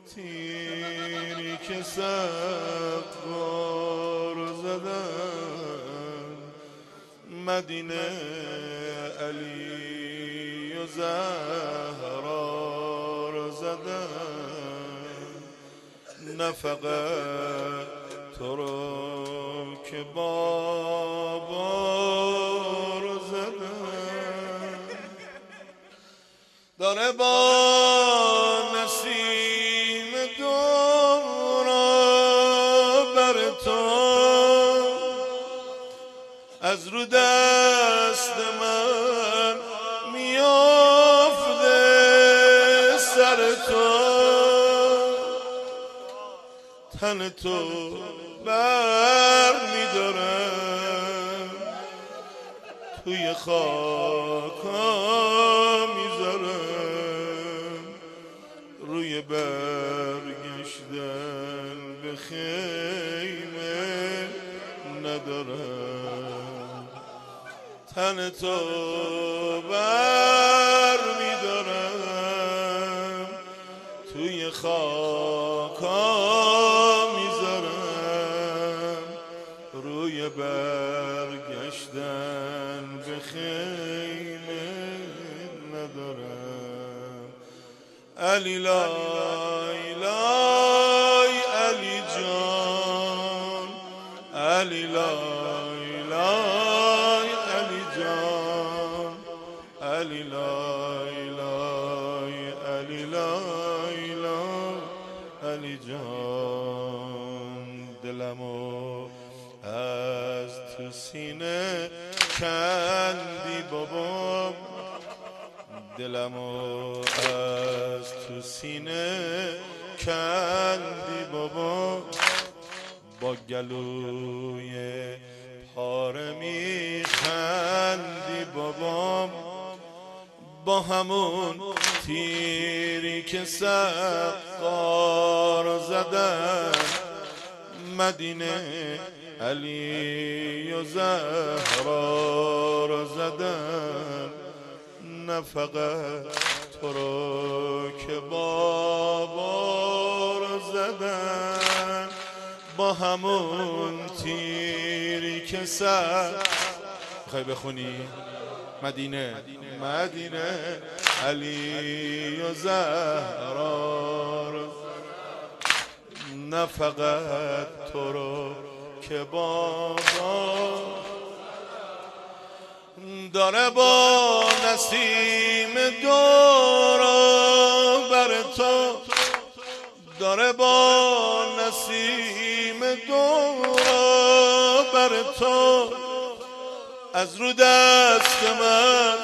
تیری که سقار زدن مدینه علی و زهرا رو زدن، نه فقط تو رو که بابا رو زدن. داره با نسیم دورا بر تو از رو دست من میافته سر تو، تن تو بر میدارم توی خاکا میذارم، روی برگشتن به خیمه ندارم، تن تو بر میدارم توی خاکا میذارم، روی برگشتن به خیمه ندارم. علی لای لای علی جان، علی لای لای علی جان، علی لای لای علی لای لای علی جان. دلمو از تو سینه کندی بابا، دلمو از تو سینه کندی بابا، با گلوی پاره میخندی بابا، با همون تیری که سقار زدن مدینه علی و زهرا رو زدن، نه فقط تو رو که بابا رو زدن، با همون تیری که میخوای بخونی؟ مدینه مدینه علی و زهرا رو، نه فقط تو رو که بابا داره با نسیم دورا بر تو، داره با نسیم دورا بر تو از رو دست من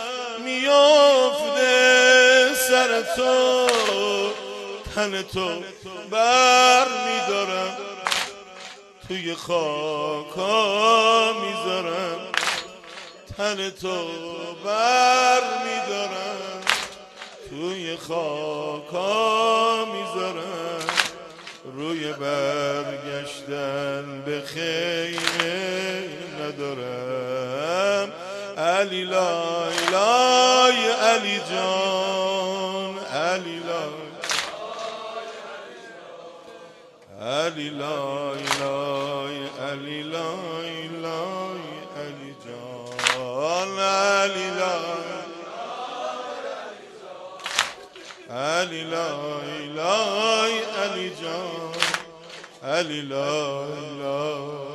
میافته سر تو، تن تو بر میدارم توی خاکا میذارم، تن تو بر میدارم توی خاکا میذارم، روی برگشتن به خیمه ندارم. علی لای لای علی جان، علی لای علی لای لای علی لای لای علی جان، علی لای علی لای لای علی جان، علی لای لای.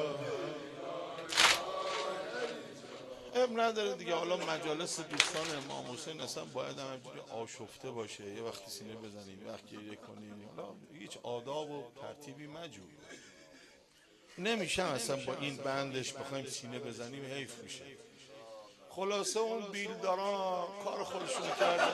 اب نداره دیگه. حالا مجالس دوستان امام حسین اصلا باید همینجوری آشفته باشه، یه وقتی سینه بزنیم یه وقتی گریه کنیم، حالا هیچ آداب و ترتیبی مجور نمیشم اصلا با این بندش بخوایم سینه بزنیم، حیف میشه. خلاصه اون بیلداران کار خودشون کرده.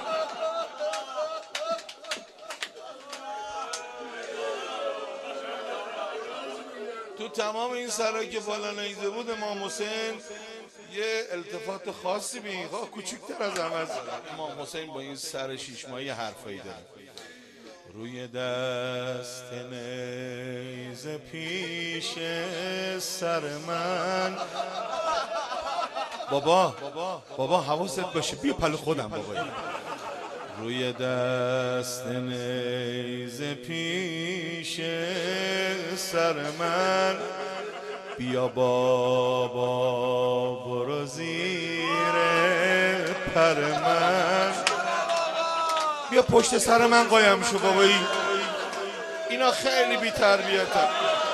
تو تمام این سرایی که بالا نیزه بود امام حسین یه التفات خاصی به این کوچکتر از همه است. امام حسین با این سر شیشمایی حرفایی داره. روی دست نیزه پیش سر من، بابا حواست باشه، بیا پلو خودم بابا. روی دست نیزه پیش سر من، بیا بابا برو زیر پر من، بیا پشت سر من قایم شو بابایی. اینا خیلی بی تربیتن.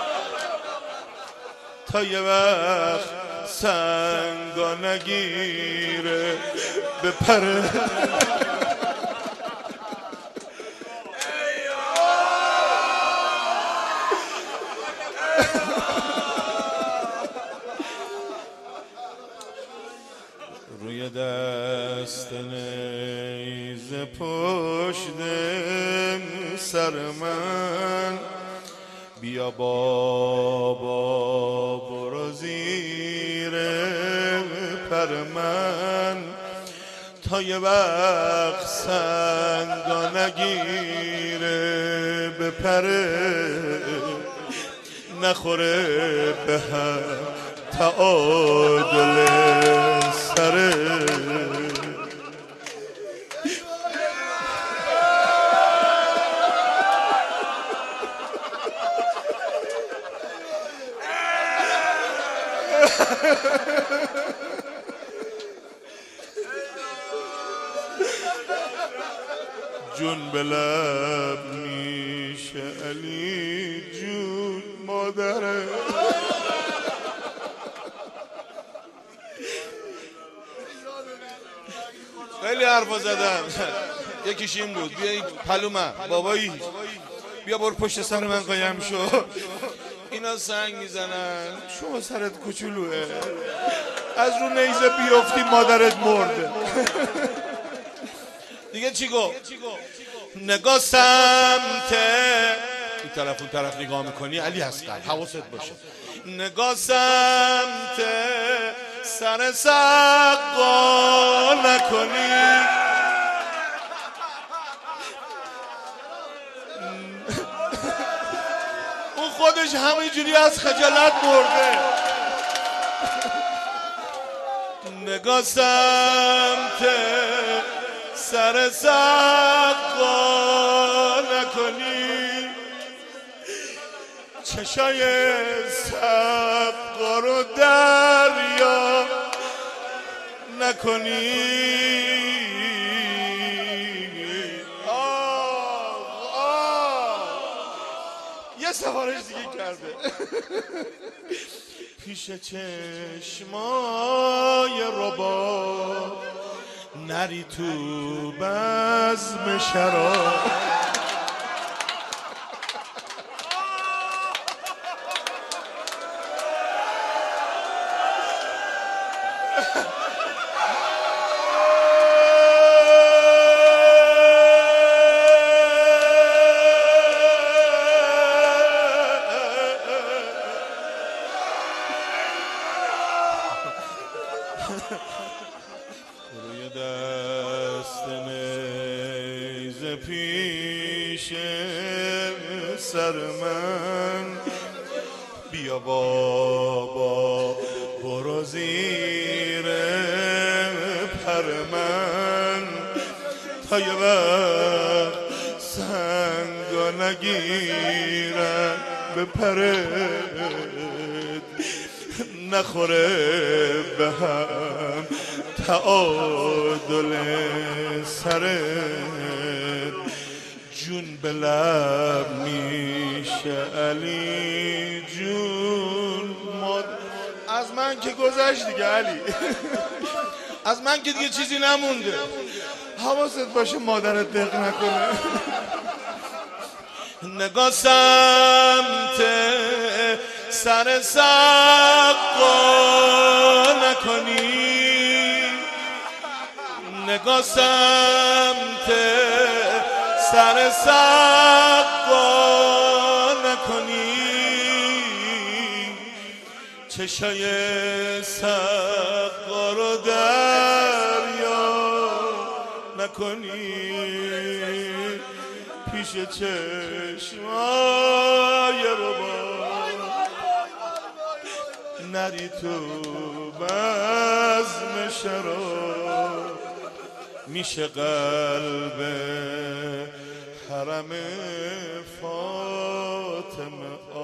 تا یه وقت سنگا نگیره به پر روی دست نیزه پشت سر من، بیا بابا برو زیر پر من، تا یه وقت سنگا نگیره به پره، نخوره به هم تعادل سره. جون به لب میشه علی جون مادره، خیلی حرفا زدن. یکیش این بود، بیا این پلومه بابایی، بیا برو پشت سر من قایم شو. اینا سنگ میزنن، شما سرت کوچولوه، از رو نیزه بیافتی مادرت مرده. دیگه چی گفت؟ نگاه سمت این طرف اون طرف نگاه میکنی علی اصغر، حواست باشه. نگاه سمت سر سقا نکنی، اون خودش همینجوری از خجالت مرده. نگاه سمت سر سقا نکنی، چشای سقا رو دریا نکنی. یه سفارش دیگه کرده. پیش چشمای رباب نری تو بزم شراب، روی دست نیزه پیش سر من، بیا بابا برو زیر پر من، تا یه وقت سنگا نگیرن به پرت، نخوره به هم تعادل سرت. جون به لب میشه علی جون از من که گذشت دیگه علی. از من که دیگه چیزی نمونده. حواست باشه مادرت دق نکنه. نگاه سمت سر سقا نکنی، نگاه سمت سر سقا نکنی، چشای سقا رو دریا نکنی، پیش چشمای رباب نری تو بزم شراب. میشه قلب حرم فاطمه